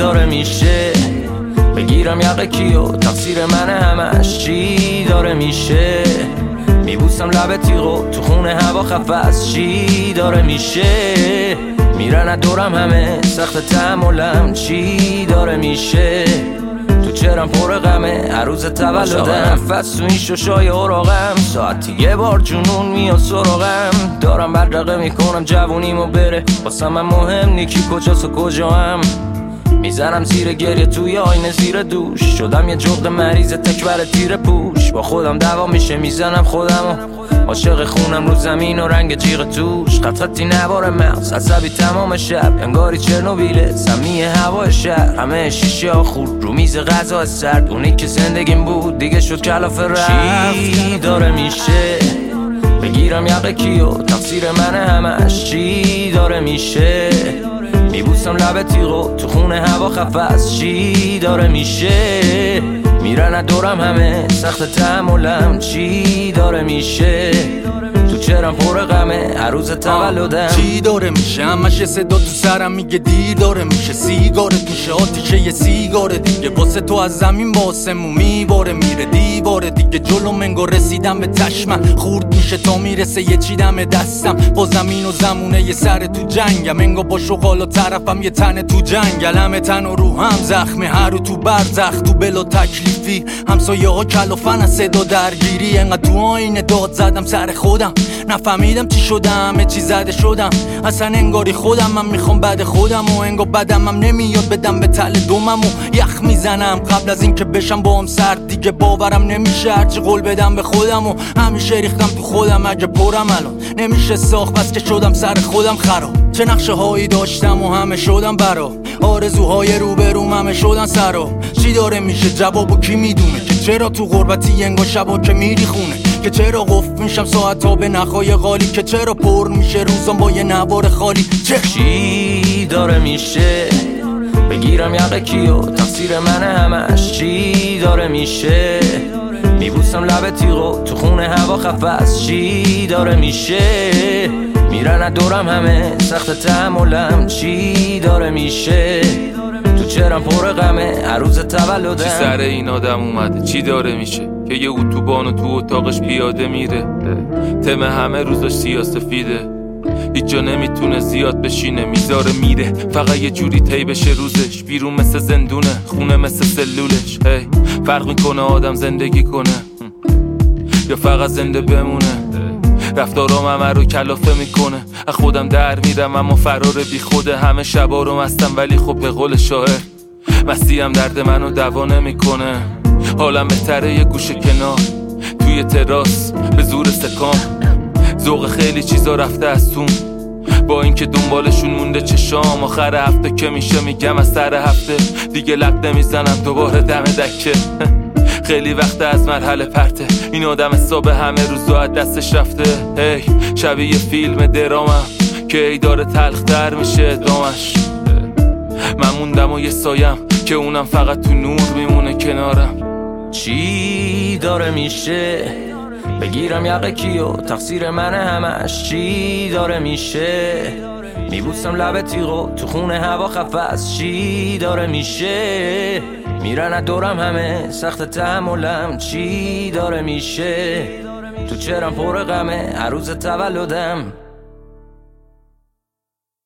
داره میشه؟ بگیرم یقه کیو تقصیر منه همش چی داره میشه؟ میبوسم لب تیغو تو خونه هوا خفست چی داره میشه؟ میرن از دورم همه سخت تحملم چی داره میشه؟ تو چرم پر غمه هر روز تولدم نفس تو این ششای اوراقم ساعتی یه بار جنون میاد سراغم دارم بدرقه میکنم جوونیمو بره واسه من مهم نیکی کجاست و کجاام میزنم زیر گریه توی آینه زیر دوش شدم یه جغد مریض تکبر تیر پوش با خودم دعوا میشه میزنم خودمو عاشق خونم رو زمین و رنگ جیغ توش خطی نباره مغز عصبی تمام شب انگاری چرنوبیله سمی هوای شهر همه شیشه ها خورد رو میز غذا سرد اونی که زندگیم بود دیگه شد کلاف رفت چی داره میشه؟ بگیرم یقه کیو تقصیر منه همش چی داره میشه؟ میبوسم لب تیغو تو خونه هوا خفست چی داره میشه؟ میرن از دورم همه سخت تحملم چی داره میشه؟ تو چرم پر غمه هر روز تولدم چی داره میشه؟ همش یه صدا تو سرم میگه دیر داره میشه سیگارت میشه آتیشه یه سیگار دیگه واسه تو از زمین با آسمون میباره میره دیواره دیگه جلو منگو رسیدم به چشمم خورد میشه تا میرسه یه چی دم دستم با زمین و زمونه یه سر تو جنگم انگا با شغال و طرفم یه تن تو جنگل همه تن و روحم زخمه هر رو تو برزخ تو بلا تکلیفی همسایه ها کلافن از صدا درگیری انقدر تو آینه داد زدم سر خودم نفهمیدم چی شدم چی زده شدم اصلا انگاری خودم من میخوام بعد خودم و انگار بدم هم نمیاد بدم به تل دومم و یخ میزنم قبل از اینکه بشم با هم سرد دیگه باورم نمیشه هرچی قول بدم به خودم و همیشه ریختم تو خودم اگه پرم الان نمیشه ساخت بس که شدم سر خودم خراب چه نقشه هایی داشتم و همه شدم برا آرزوهای روبروم همه شدن سرا چی داره میشه جوابو کی میدونه که چرا تو غربتی انگار شبا که میری خونه که چرا قفل میشم ساعتا به نخای غالی که چرا پر میشه روزم با یه نوار خالی چی داره میشه؟ بگیرم یقه کیو تقصیر منه همش چی داره میشه؟ میبوسم لب تیغو تو خونه هوا خفست چی داره میشه؟ میرن از دورم همه سخت تحملم چی داره میشه؟ تو چرم پر غمه هر روز تولدم چی سر این آدم اومده چی داره میشه که یه اتوبانو تو اتاقش پیاده میره تم همه روزاش سیاه‌سفیده هیچ جا نمیتونه زیاد بشینه میذاره میره فقط یه جوری طی بشه روزش بیرون مثل زندونه خونه مثل سلولش هی فرق میکنه آدم زندگی کنه یا فقط زنده بمونه رفتارام همه رو کلافه میکنه از خودم در میرم اما فرار بی خوده همه شبا رو مستم ولی خب به قول شاعر مستیم درد منو دوا نمیکنه حالم بهتره یه گوشه کنار توی تراس به زور سکام ذوق خیلی چیزا رفته از تون با اینکه دنبالشون مونده چشام آخر هفته که میشه میگم از سر هفته دیگه لب نمیزنم دوباره دم دکه خیلی وقت از مرحله پرته این آدم حساب همه روزا از دستش رفته هی شبیه فیلم درامم که ای داره تلختر میشه ادامش من موندم و یه سایم که اونم فقط تو نور میمونه کنارم چی داره میشه؟ بگیرم یقه کیو تقصیر منه همش چی داره میشه؟ میبوسم لب تیغو تو خونه هوا خفست چی داره میشه؟ میرن از دورم همه سخت تحملم چی داره میشه؟ تو چرم پر غمه هر روز تولدم